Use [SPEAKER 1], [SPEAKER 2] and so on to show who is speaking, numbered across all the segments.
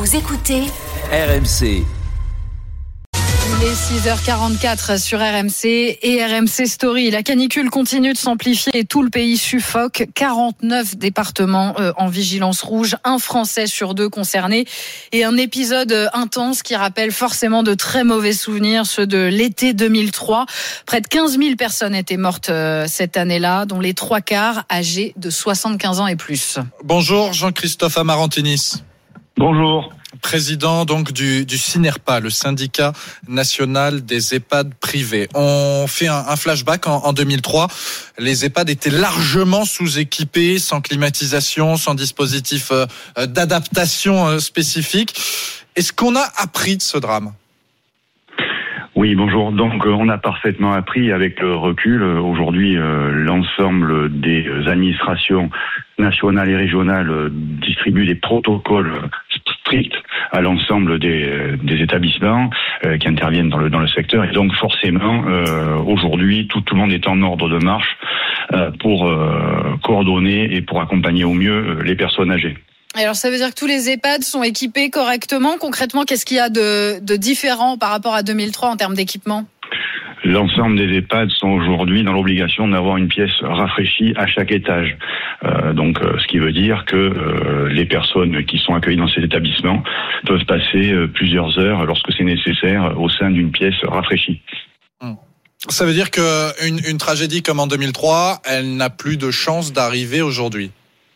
[SPEAKER 1] Vous écoutez
[SPEAKER 2] RMC.
[SPEAKER 3] Il est 6h44 sur RMC et RMC Story. La canicule continue de s'amplifier et tout le pays suffoque. 49 départements en vigilance rouge, un Français sur deux concerné et un épisode intense qui rappelle forcément de très mauvais souvenirs, ceux de l'été 2003. Près de 15 000 personnes étaient mortes cette année-là, dont les 3/4 âgés de 75 ans et plus.
[SPEAKER 4] Bonjour Jean-Christophe Amarantinis.
[SPEAKER 5] Bonjour.
[SPEAKER 4] Président donc du SYNERPA, le syndicat national des EHPAD privés. On fait un flashback en 2003. Les EHPAD étaient largement sous-équipés, sans climatisation, sans dispositif d'adaptation spécifique. Est-ce qu'on a appris de ce drame ?
[SPEAKER 5] Oui, bonjour. Donc, on a parfaitement appris avec le recul. Aujourd'hui, l'ensemble des administrations nationales et régionales distribuent des protocoles stricts à l'ensemble des établissements qui interviennent dans le secteur. Et donc, forcément, aujourd'hui, tout le monde est en ordre de marche pour coordonner et pour accompagner au mieux les personnes âgées.
[SPEAKER 3] Alors ça veut dire que tous les EHPAD sont équipés correctement. Concrètement, qu'est-ce qu'il y a de différent par rapport à 2003 en termes d'équipement ?
[SPEAKER 5] L'ensemble des EHPAD sont aujourd'hui dans l'obligation d'avoir une pièce rafraîchie à chaque étage. Ce qui veut dire que les personnes qui sont accueillies dans ces établissements peuvent passer plusieurs heures lorsque c'est nécessaire au sein d'une pièce rafraîchie.
[SPEAKER 4] Ça veut dire qu'une tragédie comme en 2003, elle n'a plus de chance d'arriver aujourd'hui.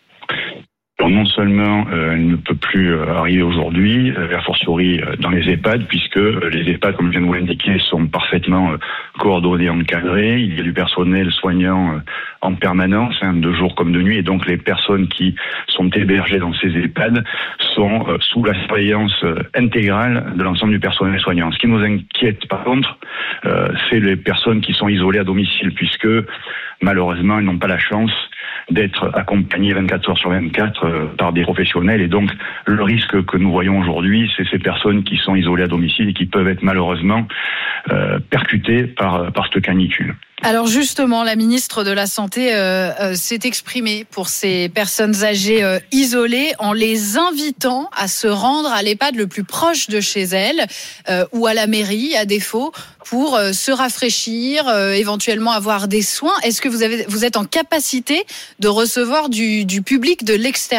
[SPEAKER 5] Non seulement elle ne peut plus arriver aujourd'hui, a fortiori dans les EHPAD, puisque les EHPAD, comme je viens de vous l'indiquer, sont parfaitement coordonnés, encadrés. Il y a du personnel soignant en permanence, de jour comme de nuit, et donc les personnes qui sont hébergées dans ces EHPAD sont sous la surveillance intégrale de l'ensemble du personnel soignant. Ce qui nous inquiète par contre, c'est les personnes qui sont isolées à domicile, puisque malheureusement elles n'ont pas la chance d'être accompagnées 24 heures sur 24 par des professionnels. Et donc, le risque que nous voyons aujourd'hui, c'est ces personnes qui sont isolées à domicile et qui peuvent être malheureusement percutées par cette canicule.
[SPEAKER 3] Alors justement, la ministre de la Santé s'est exprimée pour ces personnes âgées isolées en les invitant à se rendre à l'EHPAD le plus proche de chez elles ou à la mairie, à défaut, pour se rafraîchir, éventuellement avoir des soins. Est-ce que vous êtes en capacité de recevoir du public de l'extérieur ?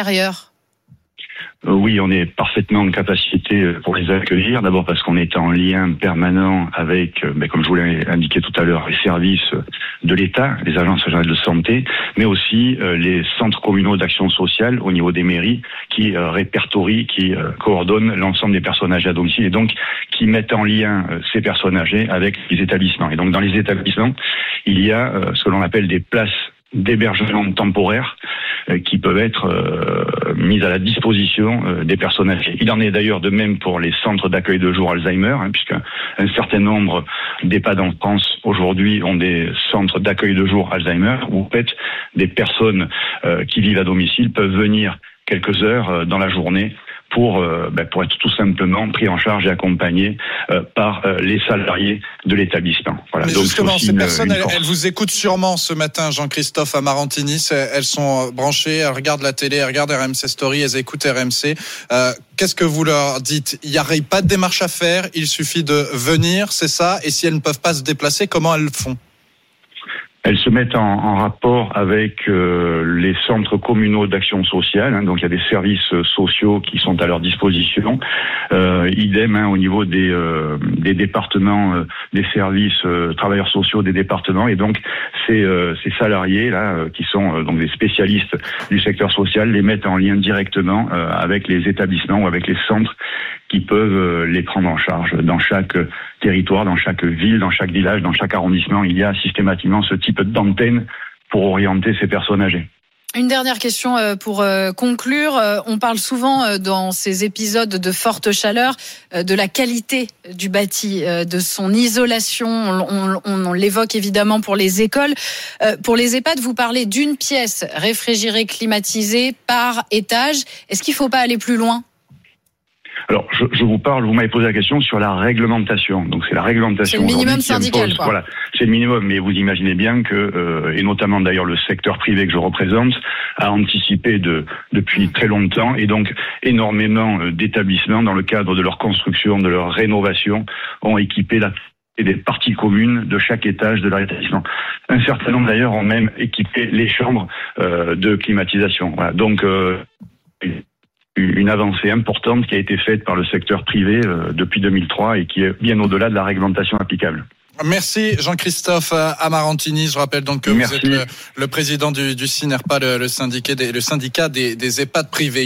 [SPEAKER 5] Oui, on est parfaitement en capacité pour les accueillir. D'abord parce qu'on est en lien permanent avec, comme je vous l'ai indiqué tout à l'heure, les services de l'État, les agences régionales de santé, mais aussi les centres communaux d'action sociale au niveau des mairies qui répertorient, qui coordonnent l'ensemble des personnes âgées à domicile et donc qui mettent en lien ces personnes âgées avec les établissements. Et donc dans les établissements, il y a ce que l'on appelle des places d'hébergement temporaire qui peuvent être mises à la disposition des personnes âgées. Il en est d'ailleurs de même pour les centres d'accueil de jour Alzheimer, puisqu'un certain nombre d'EHPAD en France aujourd'hui ont des centres d'accueil de jour Alzheimer où en fait des personnes qui vivent à domicile peuvent venir quelques heures dans la journée pour être tout simplement pris en charge et accompagné par les salariés de l'établissement. Voilà.
[SPEAKER 4] Mais donc justement, ces personnes, elles vous écoutent sûrement ce matin, Jean-Christophe Amarantinis. Elles sont branchées, elles regardent la télé, elles regardent RMC Story, elles écoutent RMC. Qu'est-ce que vous leur dites ? Il n'y a pas de démarche à faire, il suffit de venir, c'est ça ? Et si elles ne peuvent pas se déplacer, comment elles le font ?
[SPEAKER 5] Elles se mettent en rapport avec les centres communaux d'action sociale. Donc il y a des services sociaux qui sont à leur disposition. Idem au niveau des départements, des services travailleurs sociaux des départements. Et donc ces salariés là qui sont donc des spécialistes du secteur social les mettent en lien directement avec les établissements ou avec les centres qui peuvent les prendre en charge. Dans chaque territoire, dans chaque ville, dans chaque village, dans chaque arrondissement, il y a systématiquement ce type d'antenne pour orienter ces personnes âgées.
[SPEAKER 3] Une dernière question pour conclure. On parle souvent dans ces épisodes de forte chaleur de la qualité du bâti, de son isolation. On l'évoque évidemment pour les écoles. Pour les EHPAD, vous parlez d'une pièce réfrigérée, climatisée par étage. Est-ce qu'il ne faut pas aller plus loin ?
[SPEAKER 5] Alors, vous m'avez posé la question sur la réglementation. Donc, c'est la réglementation.
[SPEAKER 3] C'est le minimum syndical, quoi.
[SPEAKER 5] Voilà, c'est le minimum. Mais vous imaginez bien que, et notamment d'ailleurs le secteur privé que je représente, a anticipé depuis très longtemps, et donc énormément d'établissements, dans le cadre de leur construction, de leur rénovation, ont équipé des parties communes de chaque étage de leur établissement. Un certain nombre d'ailleurs ont même équipé les chambres de climatisation. Voilà. Donc, une avancée importante qui a été faite par le secteur privé depuis 2003 et qui est bien au-delà de la réglementation applicable.
[SPEAKER 4] Merci Jean-Christophe Amarantini. Je rappelle donc que vous êtes le président du SINERPA, le syndicat des EHPAD privés.